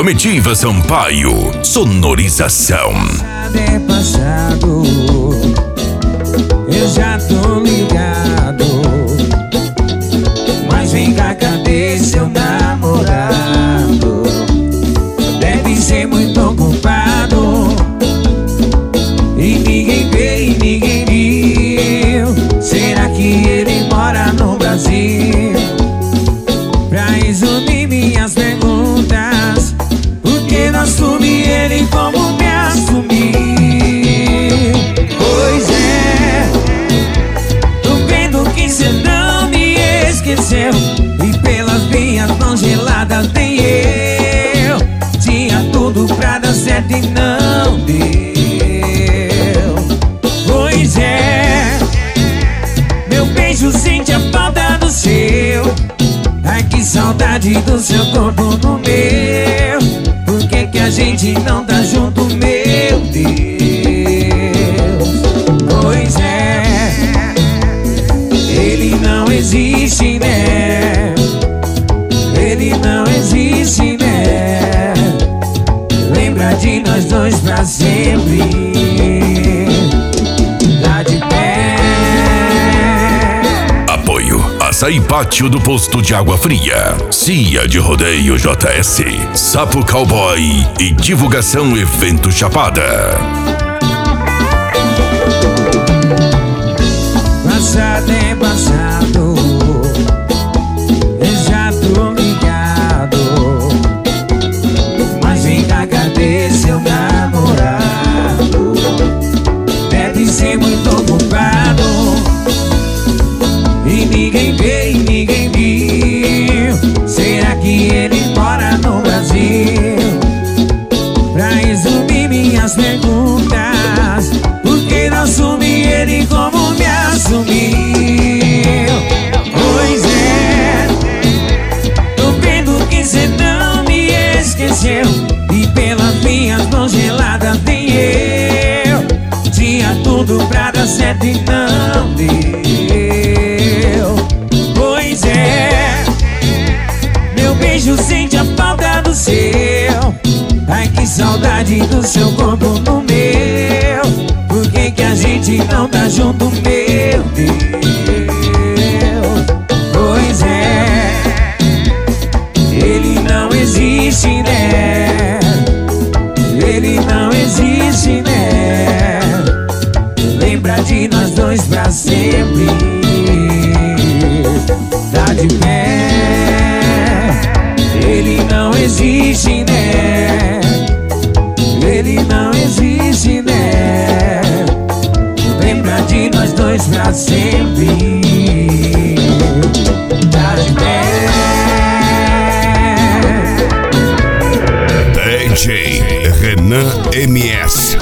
Comitiva Sampaio, sonorização. É passado, eu já tô ligado. Mas vem cá, cadê seu namorado? Deve ser muito ocupado e ninguém vê e ninguém viu. Será que ele mora no Brasil? Pra resumir minhas perguntas, por que não assumi ele como me assumi? Pois é, tô vendo que cê não me esqueceu, e pelas minhas mãos geladas nem eu. Tinha tudo pra dar certo e não deu. Pois é, meu beijo sente a falta do seu. Ai, que saudade do seu corpo no meu. Por que que a gente não tá junto, meu Deus? Pois é, ele não existe, né? Ele não existe, né? Lembra de nós dois pra sempre. Tá de pé. Apoio Açaí Pátio do Posto de Água Fria, CIA de Rodeio JS, Sapo Cowboy e Divulgação Evento Chapada. Passado é passado, eu já tô ligado. Mas vem cá, cadê seu namorado? Deve ser muito ocupado e ninguém vê e ninguém viu. Será que ele mora no Brasil? Pra resumir minhas perguntas, por que não assumi ele como me assumiu? Pois é, tô vendo que cê não me esqueceu, e pelas minhas mãos geladas nem eu. Tinha tudo pra dar certo e não deu. Pois é, meu beijo sente a falta do seu. Ai, que saudade do seu corpo no meu. Por que que a gente não tá junto, meu Deus? Pois é, ele não existe, né? Ele não existe, né? Lembra de nós dois pra sempre. Tá de pé. Ele não existe, né? Ele não existe, né? Lembra de nós dois pra sempre. Tá de pé. DJ Renan MS.